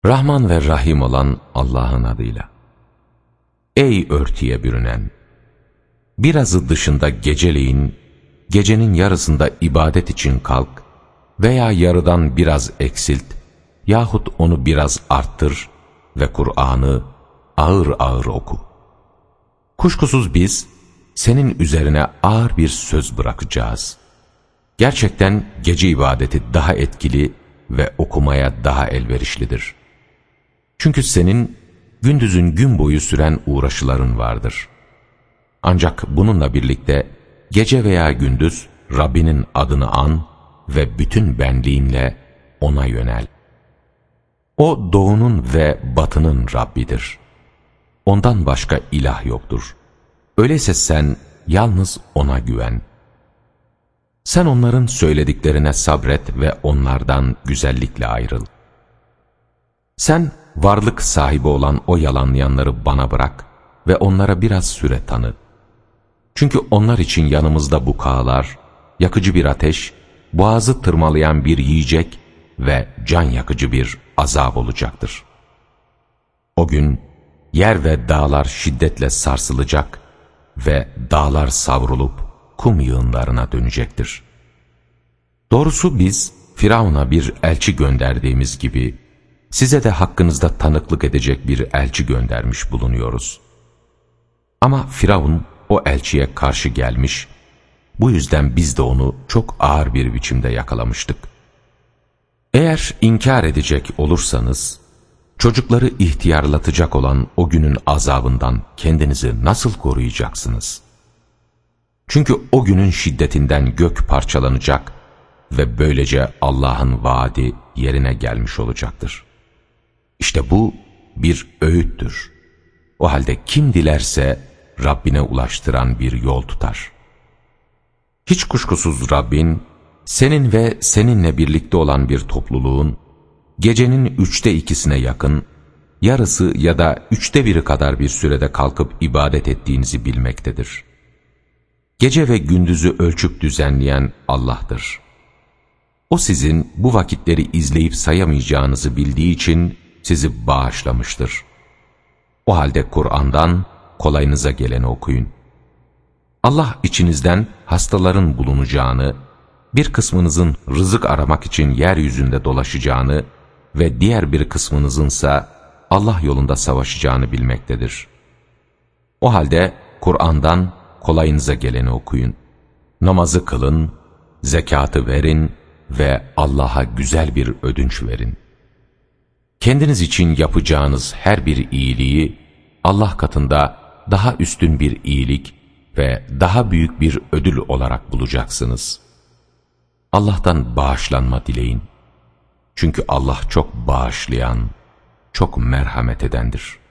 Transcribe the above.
Rahman ve Rahim olan Allah'ın adıyla. Ey örtüye bürünen! Birazı dışında geceleyin, gecenin yarısında ibadet için kalk veya yarıdan biraz eksilt yahut onu biraz arttır ve Kur'an'ı ağır ağır oku. Kuşkusuz biz senin üzerine ağır bir söz bırakacağız. Gerçekten gece ibadeti daha etkili ve okumaya daha elverişlidir. Çünkü senin gündüzün gün boyu süren uğraşıların vardır. Ancak bununla birlikte gece veya gündüz Rabbinin adını an ve bütün benliğinle O'na yönel. O doğunun ve batının Rabbidir. Ondan başka ilah yoktur. Öyleyse sen yalnız O'na güven. Sen onların söylediklerine sabret ve onlardan güzellikle ayrıl. Sen varlık sahibi olan o yalanlayanları bana bırak ve onlara biraz süre tanı. Çünkü onlar için yanımızda bukağılar, yakıcı bir ateş, boğazı tırmalayan bir yiyecek ve can yakıcı bir azap olacaktır. O gün yer ve dağlar şiddetle sarsılacak ve dağlar savrulup kum yığınlarına dönecektir. Doğrusu biz Firavun'a bir elçi gönderdiğimiz gibi size de hakkınızda tanıklık edecek bir elçi göndermiş bulunuyoruz. Ama Firavun o elçiye karşı gelmiş, bu yüzden biz de onu çok ağır bir biçimde yakalamıştık. Eğer inkar edecek olursanız, çocukları ihtiyarlatacak olan o günün azabından kendinizi nasıl koruyacaksınız? Çünkü o günün şiddetinden gök parçalanacak ve böylece Allah'ın vaadi yerine gelmiş olacaktır. İşte bu bir öğüttür. O halde kim dilerse Rabbine ulaştıran bir yol tutar. Hiç kuşkusuz Rabbin, senin ve seninle birlikte olan bir topluluğun, gecenin 2/3'üne yakın, yarısı ya da 1/3 kadar bir sürede kalkıp ibadet ettiğinizi bilmektedir. Gece ve gündüzü ölçüp düzenleyen Allah'tır. O sizin bu vakitleri izleyip sayamayacağınızı bildiği için sizi bağışlamıştır. O halde Kur'an'dan kolayınıza geleni okuyun. Allah içinizden hastaların bulunacağını, bir kısmınızın rızık aramak için yeryüzünde dolaşacağını ve diğer bir kısmınızınsa Allah yolunda savaşacağını bilmektedir. O halde Kur'an'dan kolayınıza geleni okuyun. Namazı kılın, zekatı verin ve Allah'a güzel bir ödünç verin. Kendiniz için yapacağınız her bir iyiliği Allah katında daha üstün bir iyilik ve daha büyük bir ödül olarak bulacaksınız. Allah'tan bağışlanma dileyin. Çünkü Allah çok bağışlayan, çok merhamet edendir.